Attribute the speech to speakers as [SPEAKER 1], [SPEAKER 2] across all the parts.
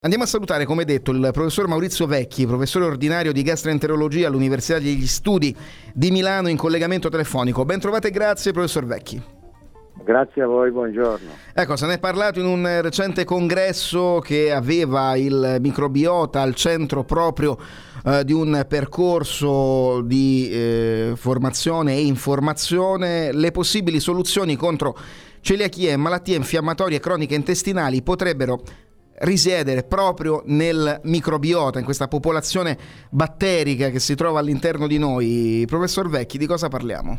[SPEAKER 1] Andiamo a salutare, come detto, il professor Maurizio Vecchi, professore ordinario di gastroenterologia all'Università degli Studi di Milano, in collegamento telefonico. Ben trovate e grazie, professor Vecchi.
[SPEAKER 2] Grazie a voi, buongiorno.
[SPEAKER 1] Ecco, se ne è parlato in un recente congresso che aveva il microbiota al centro proprio di un percorso di formazione e informazione. Le possibili soluzioni contro celiachia e malattie infiammatorie croniche intestinali potrebbero risiedere proprio nel microbiota, in questa popolazione batterica che si trova all'interno di noi. Professor Vecchi, di cosa parliamo?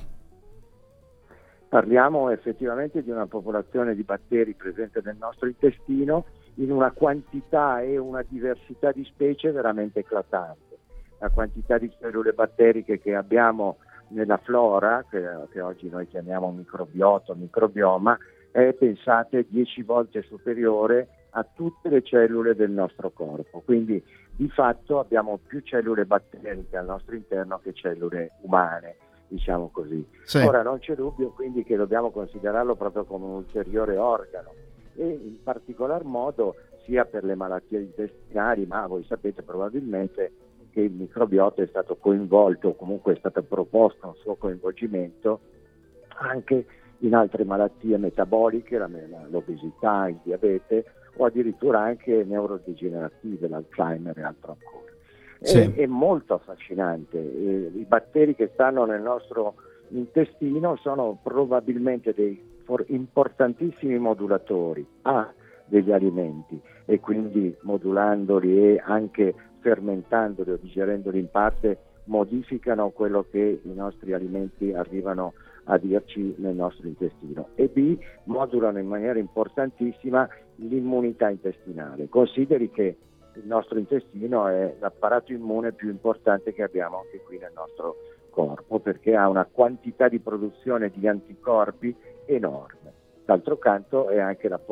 [SPEAKER 2] Parliamo effettivamente di una popolazione di batteri presente nel nostro intestino in una quantità e una diversità di specie veramente eclatante. La quantità di cellule batteriche che abbiamo nella flora, che oggi noi chiamiamo microbiota, microbioma, è, pensate, 10 volte superiore a tutte le cellule del nostro corpo. Quindi di fatto abbiamo più cellule batteriche al nostro interno che cellule umane, diciamo così.
[SPEAKER 1] Sì.
[SPEAKER 2] Ora non c'è dubbio quindi che dobbiamo considerarlo proprio come un ulteriore organo, e in particolar modo sia per le malattie intestinali, ma voi sapete probabilmente che il microbiota è stato coinvolto, o comunque è stato proposto un suo coinvolgimento anche in altre malattie metaboliche, l'obesità, il diabete, o addirittura anche neurodegenerative, l'Alzheimer e altro ancora.
[SPEAKER 1] Sì.
[SPEAKER 2] È molto affascinante. I batteri che stanno nel nostro intestino sono probabilmente dei importantissimi modulatori degli alimenti, e quindi modulandoli e anche fermentandoli o digerendoli in parte modificano quello che i nostri alimenti arrivano a dirci nel nostro intestino, e modulano in maniera importantissima l'immunità intestinale. Consideri che il nostro intestino è l'apparato immune più importante che abbiamo anche qui nel nostro corpo, perché ha una quantità di produzione di anticorpi enorme. D'altro canto è anche la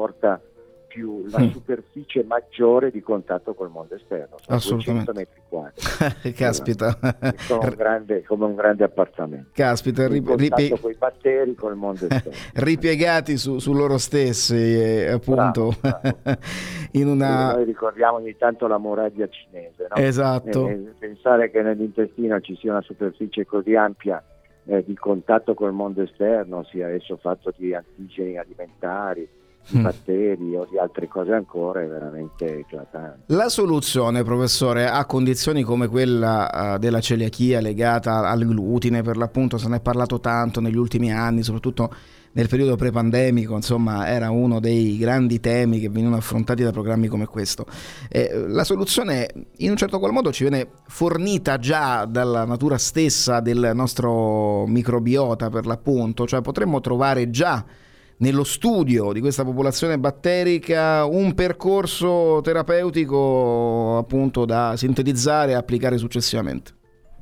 [SPEAKER 2] superficie maggiore di contatto col mondo esterno, sono 200 metri quadri.
[SPEAKER 1] Caspita.
[SPEAKER 2] Come un grande appartamento.
[SPEAKER 1] Caspita,
[SPEAKER 2] in contatto con i batteri, col mondo esterno.
[SPEAKER 1] Ripiegati su loro stessi, appunto.
[SPEAKER 2] Bravo.
[SPEAKER 1] In una...
[SPEAKER 2] Noi ricordiamo ogni tanto la muraglia cinese, no?
[SPEAKER 1] Esatto.
[SPEAKER 2] Pensare che nell'intestino ci sia una superficie così ampia di contatto col mondo esterno, sia esso fatto di antigeni alimentari, di batteri o di altre cose ancora, è veramente eclatante.
[SPEAKER 1] La soluzione, professore, a condizioni come quella della celiachia legata al glutine, per l'appunto se ne è parlato tanto negli ultimi anni, soprattutto nel periodo pre-pandemico, insomma era uno dei grandi temi che venivano affrontati da programmi come questo. La soluzione in un certo qual modo ci viene fornita già dalla natura stessa del nostro microbiota, per l'appunto, cioè potremmo trovare già nello studio di questa popolazione batterica un percorso terapeutico appunto da sintetizzare e applicare successivamente.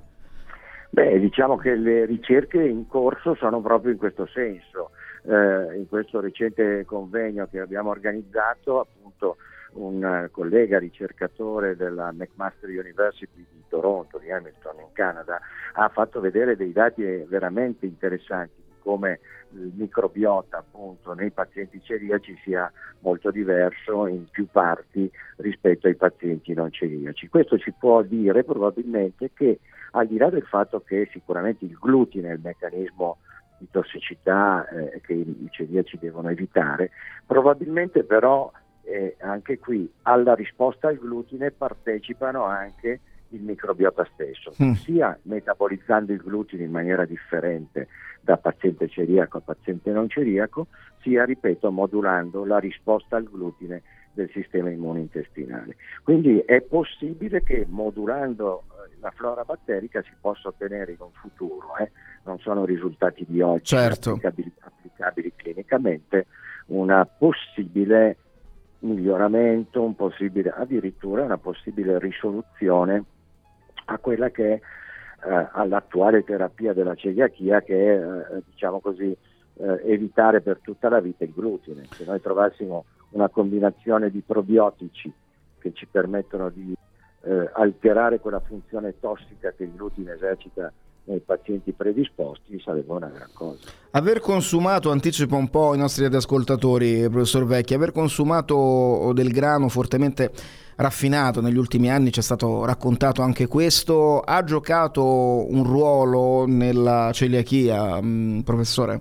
[SPEAKER 2] Diciamo che le ricerche in corso sono proprio in questo senso. In questo recente convegno che abbiamo organizzato, appunto, un collega ricercatore della McMaster University di Toronto, di Hamilton in Canada, ha fatto vedere dei dati veramente interessanti di come il microbiota, appunto, nei pazienti celiaci sia molto diverso in più parti rispetto ai pazienti non celiaci. Questo ci può dire probabilmente che, al di là del fatto che sicuramente il glutine è il meccanismo di tossicità che i celiaci devono evitare, probabilmente però anche qui alla risposta al glutine partecipano anche il microbiota stesso, sia metabolizzando il glutine in maniera differente da paziente celiaco a paziente non celiaco, sia, ripeto, modulando la risposta al glutine del sistema immune intestinale. Quindi è possibile che modulando la flora batterica si possa ottenere in un futuro, non sono risultati di oggi,
[SPEAKER 1] certo,
[SPEAKER 2] applicabili clinicamente, una possibile miglioramento, addirittura una possibile risoluzione a quella che è all'attuale terapia della celiachia, che è diciamo così evitare per tutta la vita il glutine. Se noi trovassimo una combinazione di probiotici che ci permettono di alterare quella funzione tossica che il glutine esercita nei pazienti predisposti sarebbe una gran cosa.
[SPEAKER 1] Aver consumato, anticipo un po' i nostri ascoltatori, professor Vecchi, aver consumato del grano fortemente raffinato negli ultimi anni, ci è stato raccontato anche questo, ha giocato un ruolo nella celiachia, professore?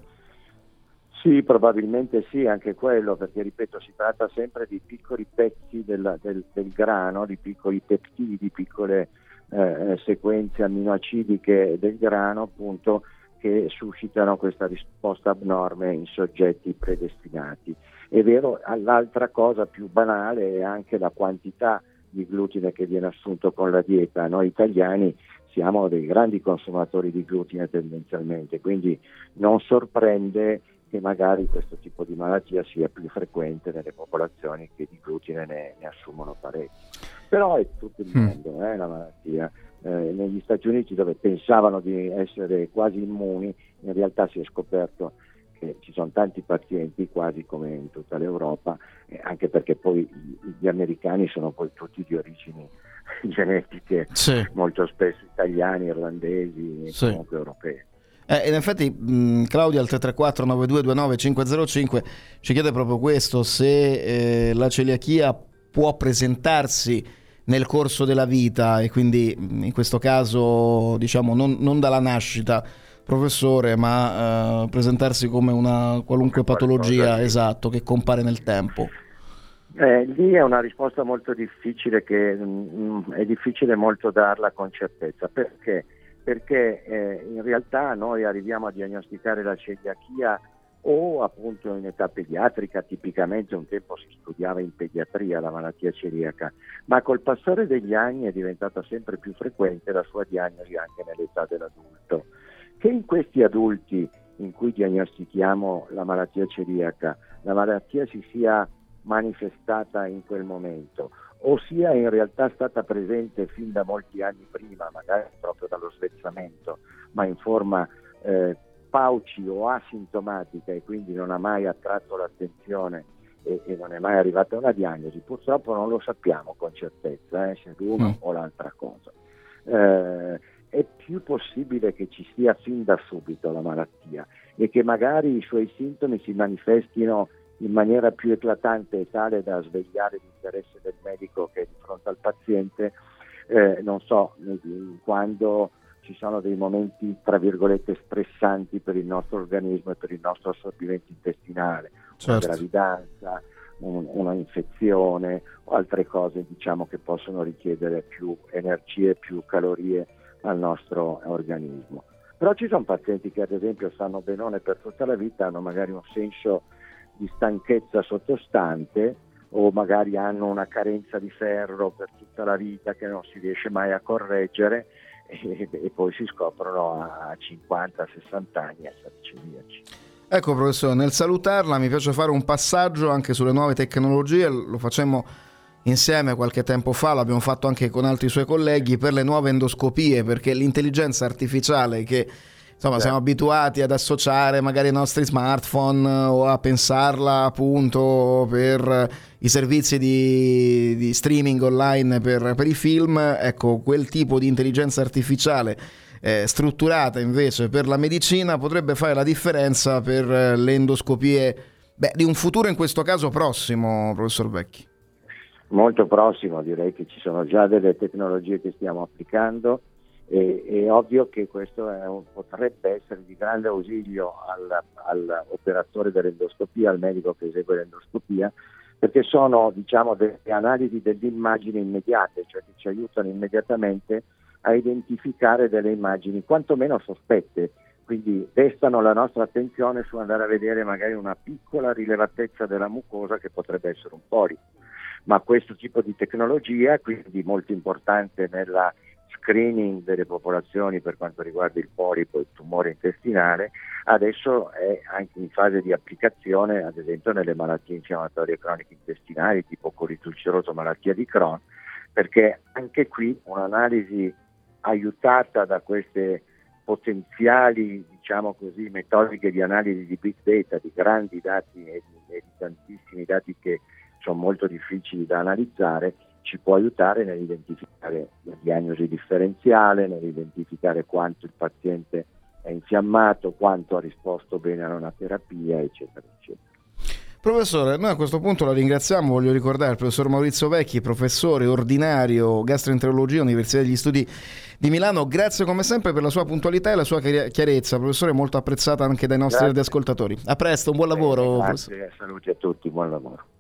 [SPEAKER 2] Sì, probabilmente sì, anche quello, perché ripeto, si tratta sempre di piccoli pezzi del grano, di piccoli peptidi, di piccole sequenze amminoacidiche del grano, appunto, che suscitano questa risposta abnorme in soggetti predestinati. È vero, l'altra cosa più banale è anche la quantità di glutine che viene assunto con la dieta. Noi italiani siamo dei grandi consumatori di glutine tendenzialmente, quindi non sorprende che magari questo tipo di malattia sia più frequente nelle popolazioni che di glutine ne assumono parecchio. Però è tutto il mondo la malattia. Negli Stati Uniti, dove pensavano di essere quasi immuni, in realtà si è scoperto che ci sono tanti pazienti, quasi come in tutta l'Europa, anche perché poi gli americani sono poi tutti di origini genetiche, molto spesso italiani, irlandesi e comunque europei.
[SPEAKER 1] In effetti Claudia al 334 9229 505 ci chiede proprio questo, se la celiachia può presentarsi nel corso della vita e quindi in questo caso diciamo non dalla nascita, professore, ma presentarsi come una qualunque patologia, esatto, che compare nel tempo.
[SPEAKER 2] Lì è una risposta molto difficile, che è difficile molto darla con certezza. Perché? Perché in realtà noi arriviamo a diagnosticare la celiachia o appunto in età pediatrica. Tipicamente un tempo si studiava in pediatria la malattia celiaca, ma col passare degli anni è diventata sempre più frequente la sua diagnosi anche nell'età dell'adulto. Che in questi adulti in cui diagnostichiamo la malattia celiaca, la malattia si sia manifestata in quel momento o sia in realtà stata presente fin da molti anni prima, magari proprio dallo svezzamento, ma in forma pauci o asintomatica, e quindi non ha mai attratto l'attenzione e non è mai arrivata a una diagnosi, purtroppo non lo sappiamo con certezza se l'uno o l'altra cosa. È più possibile che ci sia fin da subito la malattia e che magari i suoi sintomi si manifestino in maniera più eclatante e tale da svegliare l'interesse del medico che è di fronte al paziente, quando ci sono dei momenti tra virgolette stressanti per il nostro organismo e per il nostro assorbimento intestinale, una gravidanza, una infezione o altre cose che possono richiedere più energie, più calorie al nostro organismo. Però ci sono pazienti che ad esempio stanno benone per tutta la vita, hanno magari un senso di stanchezza sottostante o magari hanno una carenza di ferro per tutta la vita che non si riesce mai a correggere e poi si scoprono a 50-60 anni essere celiaci.
[SPEAKER 1] Ecco professore, nel salutarla mi piace fare un passaggio anche sulle nuove tecnologie, lo facemmo insieme qualche tempo fa, l'abbiamo fatto anche con altri suoi colleghi, per le nuove endoscopie, perché l'intelligenza artificiale che siamo abituati ad associare magari ai nostri smartphone o a pensarla appunto per i servizi di streaming online per i film, ecco, quel tipo di intelligenza artificiale strutturata invece per la medicina potrebbe fare la differenza per le endoscopie di un futuro in questo caso prossimo, professor Vecchi.
[SPEAKER 2] Molto prossimo, direi che ci sono già delle tecnologie che stiamo applicando. È ovvio che questo potrebbe essere di grande ausilio all'operatore dell'endoscopia, al medico che esegue l'endoscopia, perché sono delle analisi delle immagini immediate, cioè che ci aiutano immediatamente a identificare delle immagini quantomeno sospette, quindi destano la nostra attenzione su andare a vedere magari una piccola rilevatezza della mucosa che potrebbe essere un polipo. Ma questo tipo di tecnologia, quindi molto importante nella screening delle popolazioni per quanto riguarda il polipo e il tumore intestinale, adesso è anche in fase di applicazione, ad esempio nelle malattie infiammatorie croniche intestinali tipo colite ulcerosa, malattia di Crohn, perché anche qui un'analisi aiutata da queste potenziali, metodiche di analisi di big data, di grandi dati e di tantissimi dati che sono molto difficili da analizzare, ci può aiutare nell'identificare la diagnosi differenziale, nell'identificare quanto il paziente è infiammato, quanto ha risposto bene a una terapia, eccetera, eccetera.
[SPEAKER 1] Professore, noi a questo punto la ringraziamo, voglio ricordare il professor Maurizio Vecchi, professore ordinario gastroenterologia Università degli Studi di Milano. Grazie come sempre per la sua puntualità e la sua chiarezza, professore, molto apprezzata anche dai nostri ascoltatori. A presto, un buon lavoro.
[SPEAKER 2] Grazie, saluti a tutti, buon lavoro.